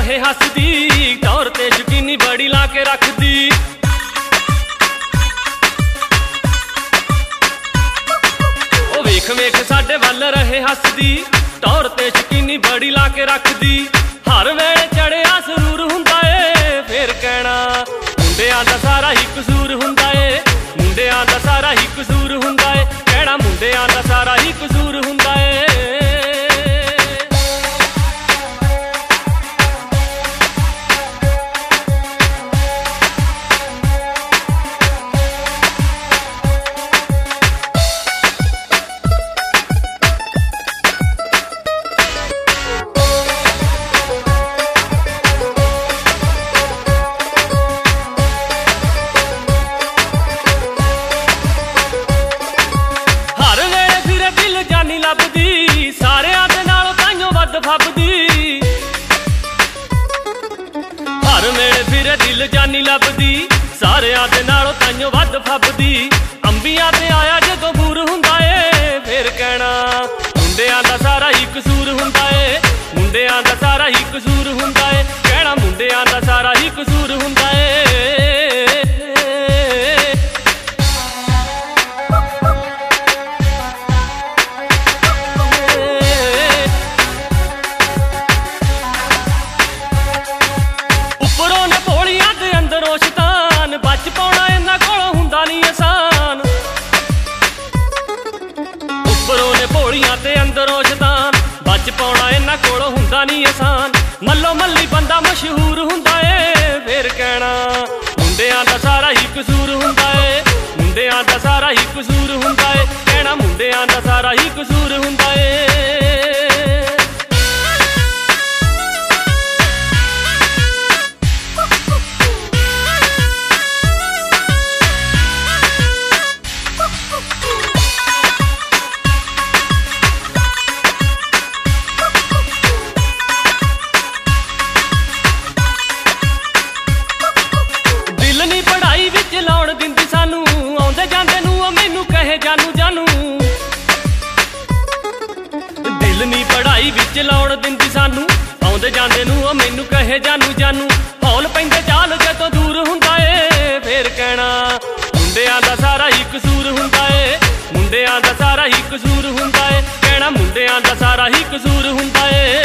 रहे हसदी, टौर ते यकीनी बड़ी ला के रखदी। ओ वेख वेख साडे वल रहे हसदी, टौर ते यकीनी बड़ी ला के रखदी। हर वेले चढ़िया सरूर हुंदा ए, फिर कहना मुंडियां दा सारा ही कसूर हुंदा ए, मुंडियां दा सारा ही कसूर हुंदा ए, कहना मुंडियां दा सारा ही कसूर हुंदा ए। सारियां दे नालों ताइयों वध फबदी, हर वेले फिरे दिल जानी लभदी, सारियां दे नालों ताइयों वध फबदी। अंबियां ते आया जदों बूर हुंदा ए, फिर कहना मुंडियां दा सारा ही कसूर हुंदा ए, मुंडियां दा सारा ही कसूर हुंदा ए, कहना मुंडियां दा सारा ही कसूर हुंदा ए। बच पाउणा इन्हां कोलों हुंदा नहीं आसान, उपरों ने भोलियां ते अंदरों शैतान। बच पाउणा इन्हां कोलों हुंदा नहीं आसान, मल्लो मल्ली बंदा मशहूर हुंदा ए, फिर कहना मुंडियां दा सारा ही कसूर हुंदा ए, मुंडियां दा सारा ही कसूर हुंदा ए, कहना मुंडियां दा सारा ही कसूर हुंदा ए। लाउण दिंदी सानू आउंदे जांदे नू मैनू कहे जानू जानू, दिल नी पढ़ाई विच लाउण दिंदी सानू आउंदे जांदे नू मैनू कहे जानू जानू। हौल पैंदे चाल जदों दूर हुंदा ए, फिर कहना मुंडियां दा सारा ही कसूर हुंदा ए, मुंडियां दा सारा ही कसूर हुंदा ए, कहना मुंडियां दा सारा ही कसूर हुंदा ए।